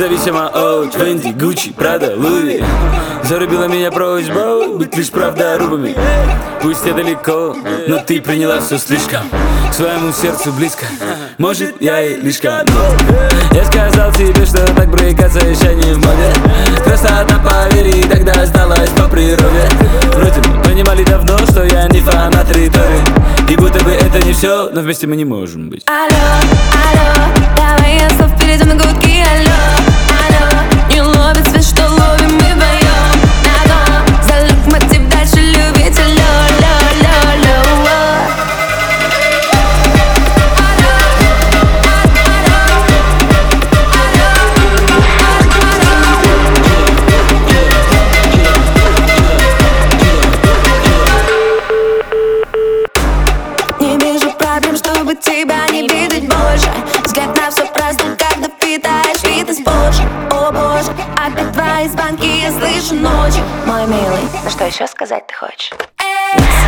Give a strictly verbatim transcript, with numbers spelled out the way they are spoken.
независимо от Фенди, Гуччи, Прада, Луи. Зарубила меня просьба быть лишь правдорубами. Пусть я далеко, но ты приняла все слишком к своему сердцу близко. Может, я и лишка, но я сказал тебе, что так брыкаться еще не в моде. Просто там повери, тогда осталось по природе. Вроде бы понимали давно, что я не фанат риторик, и будто бы это не все, но вместе мы не можем быть. Алло, алло, давай я слов перейдем на гудки. Алло, алло, не ловит свет, что ловим мы вдвоем. На дом, залег мотив дальше любить. Алло, алло, алло, алло. Не вижу проблем, чтобы тебя не видеть больше. Взгляд на все праздник, когда впитаешь вид из позже. О боже, опять твои звонки я слышу ночью. Мой милый, ну что еще сказать ты хочешь? Эй!